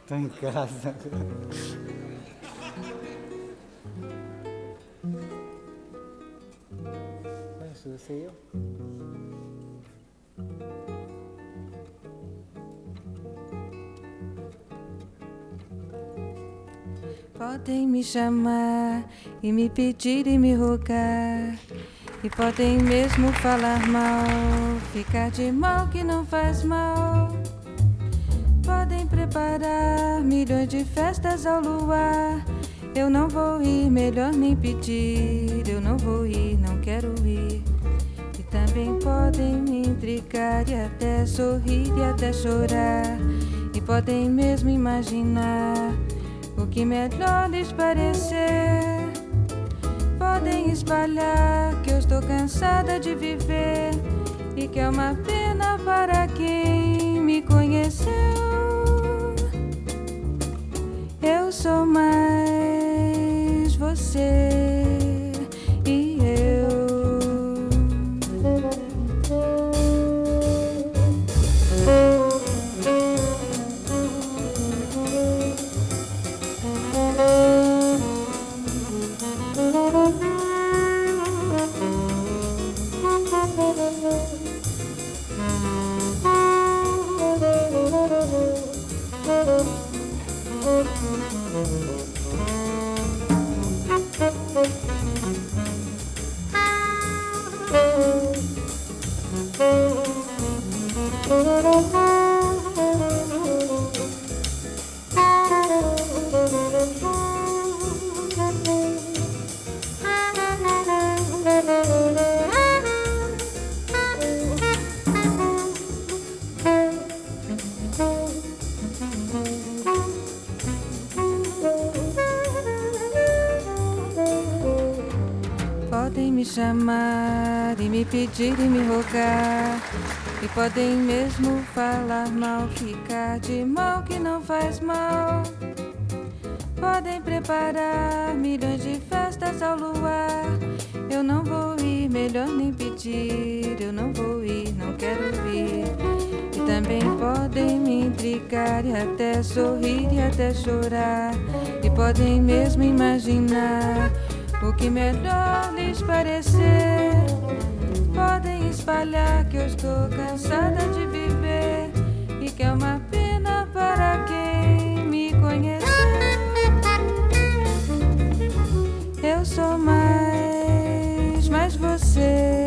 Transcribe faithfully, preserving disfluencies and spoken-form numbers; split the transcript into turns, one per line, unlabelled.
Tô em casa. Conheço você e eu?
Podem me chamar e me pedir e me rogar, e podem mesmo falar mal, ficar de mal que não faz mal. Podem preparar milhões de festas ao luar, eu não vou ir, melhor nem pedir. Eu não vou ir, não quero ir. E também podem me intrigar e até sorrir e até chorar, e podem mesmo imaginar o que melhor lhes parecer. Podem espalhar que eu estou cansada de viver e que é uma pena para quem me conheceu. Eu sou mais você e eu. Podem me chamar e me pedir e me rogar, e podem mesmo falar mal, ficar de mal que não faz mal. Podem preparar milhões de festas ao luar, eu não vou ir, melhor nem pedir. Eu não vou ir, não quero ir. E também podem me intrigar e até sorrir e até chorar, e podem mesmo imaginar o que melhor lhes parecer. Podem espalhar que eu estou cansada de viver e que é uma pena para quem me conheceu. Eu sou mais, mais você.